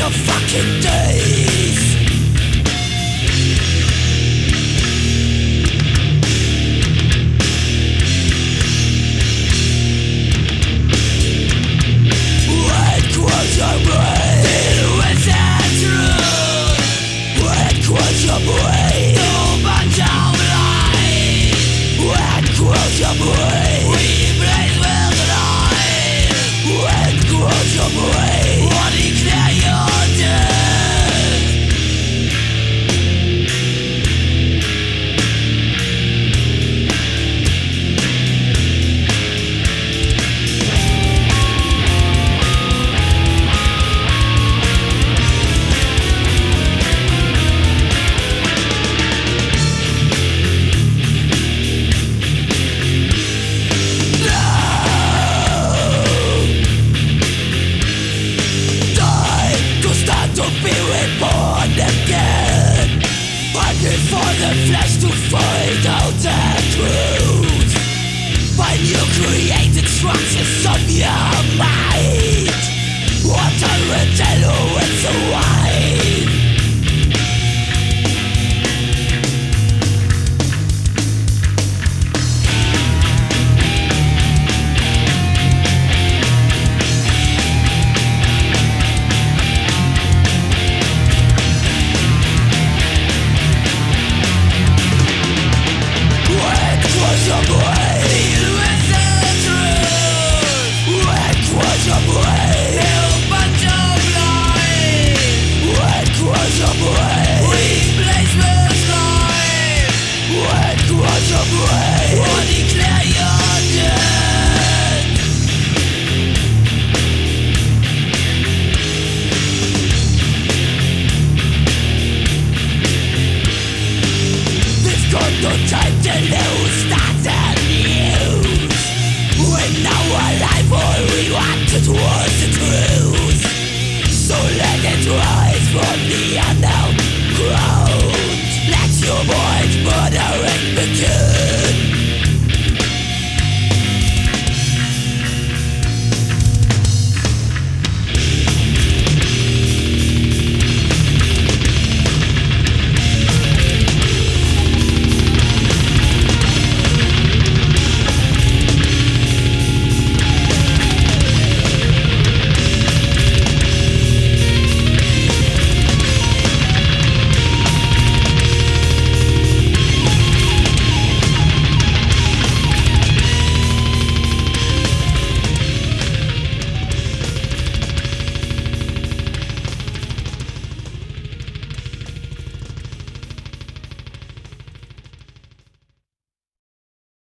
your fucking days. When close your brain, deal with the truth. When close your brain, open your light. When close your brain, replace with the light. When close your brain, what declare your death. For the flesh to find out the truth. When you created structures of your mind, what I will tell you it's a wine. No time to lose, that's the news. We're now alive, all we wanted was the truth. So let it rise from the unknown ground. Let your mind murdering begin.